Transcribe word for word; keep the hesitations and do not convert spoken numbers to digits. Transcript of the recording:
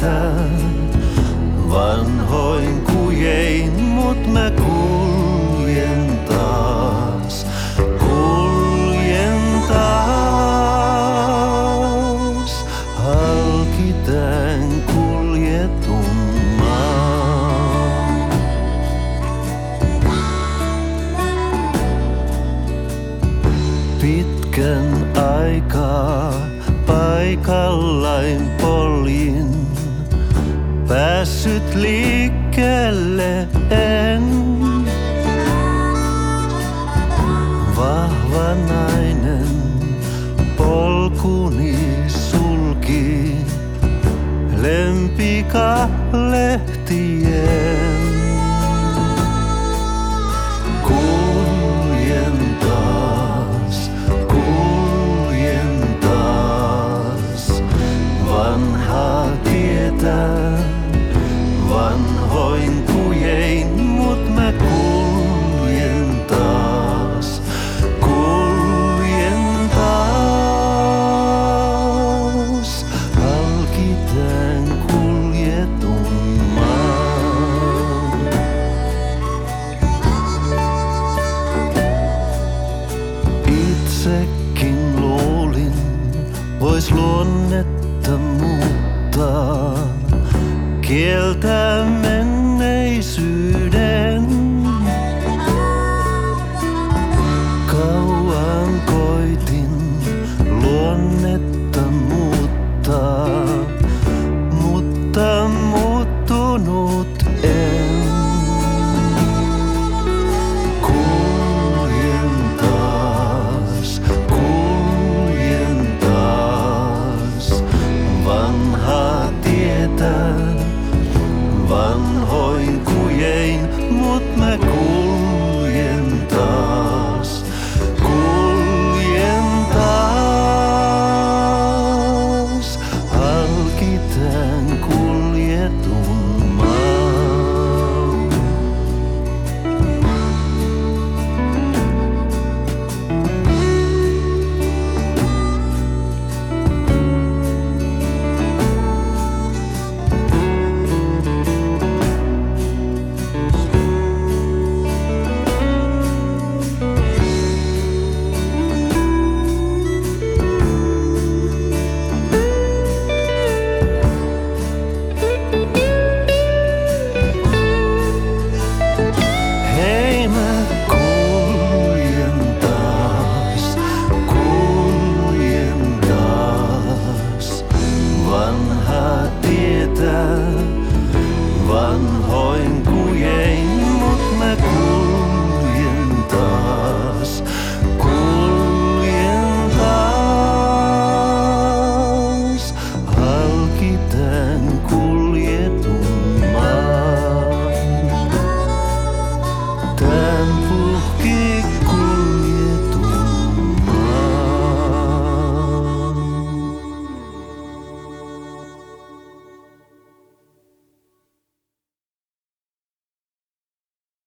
tietää. Vanhoin kujein, mut mä kuljen taas, kuljen taas, halki tän kuljetun maan. Pitkän aikaa paikallain poljin, päässyt liikkeelle en. Vahva nainen polkuni sulki lempikaalehtien. Kuljen taas, kuljen taas, vanhaa tietä. Vanhoin kujein, mut mä kuljen taas, kuljen taas, halki tän kuljetun maan. Itsekin luulin, vois luonnetta muuttaa, kieltää menneisyyden. Kauan koitin luonnetta muuttaa, mutta muuttunut en. Kuljen taas, kuljen taas, vanhaa tietä. Vanhoin kujein, mut mä kuljen taas, kuljen taas, halki tän kuljetun maan. Vanhoin kujein, mut mä kuljen taas, kuljen taas, halki tän kuljetun maan. Tän puhki